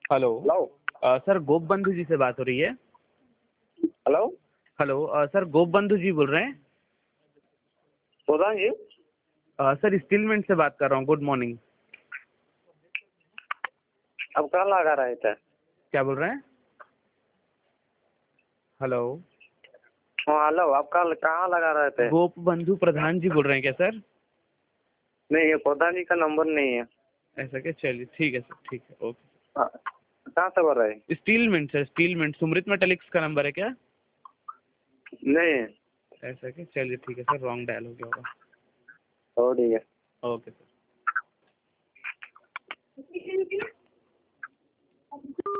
Hello. Hello. Sir गोप बंधु जी से बात हो रही है। हेलो। हेलो। सर गोप बंधु जी बोल रहे हैं। प्रधान जी। सर स्टीलमेंट से बात कर रहा हूँ। Good morning. अब कहाँ लगा रहे थे? क्या बोल रहे हैं? हेलो। हाँ हेलो, आप कहाँ लगा रहे थे? गोप बंधु प्रधान जी बोल रहे हैं क्या सर? नहीं, ये प्रधान जी का नंबर नहीं है। ऐसा क्या? चलिए ठीक है सर, ठीक है, ओके। हाँ, कहाँ से बोल रहे हैं? स्टीलमेंट सर, स्टीलमेंट। सुमृत मेटालिक्स का नंबर है क्या? नहीं। ऐसा क्या? चलिए ठीक है सर, रॉन्ग डायल हो गया होगा। हो ठीक है। Okay sir.